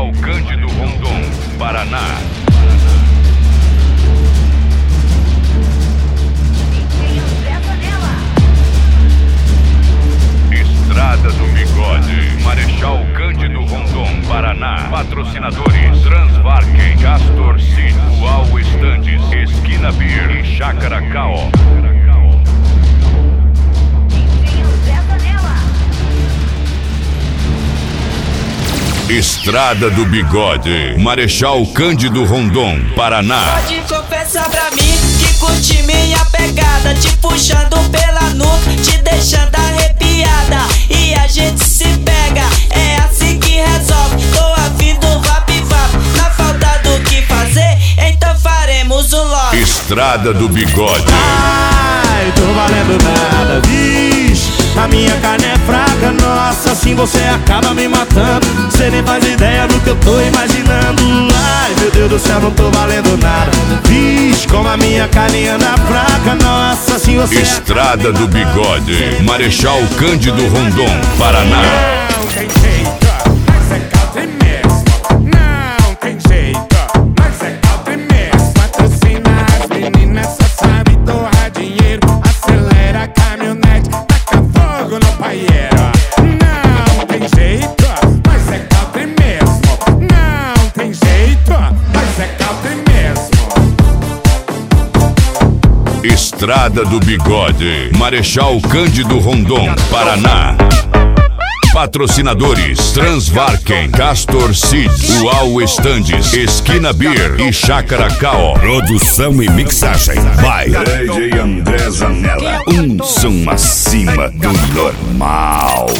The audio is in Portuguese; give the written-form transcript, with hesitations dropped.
Marechal Cândido Rondon, Paraná. Estrada do Bigode, Marechal Cândido Rondon, Paraná. Patrocinadores: Transvarken, Castor Cid, Uau Estandes, Esquina Beer e Chácara Cao. Estrada do Bigode, Marechal Cândido Rondon, Paraná. Pode confessar pra mim que curte minha pegada, te puxando pela nuca, te deixando arrepiada. E a gente se pega, é assim que resolve. Tô afim do vap-vap, na falta do que fazer, então faremos um love. Estrada do Bigode. Ai, tô valendo nada, vixe. A minha carne é fraca, nossa, assim você acaba me matando. Cê nem faz ideia do que eu tô imaginando. Ai, meu Deus do céu, não tô valendo nada. Vixe, como a minha carne anda fraca, nossa, assim você Estrada do Bigode, Marechal Cândido Rondon, Paraná. Não tem jeito, mas é country mesmo. Não tem jeito, mas é country mesmo. Patrocina as meninas, só sabe torrar dinheiro. Acelera a caminhonete, taca fogo no paieiro. Não tem jeito, mas é country mesmo. Não tem jeito, mas é country mesmo. Estrada do Bigode, Marechal Cândido Rondon, Paraná. Patrocinadores: Transvarken, Castor Cid, Uau Estandes, Esquina Beer e Chácara Cao. Produção e mixagem by DJ André Zanella. Um som acima do normal.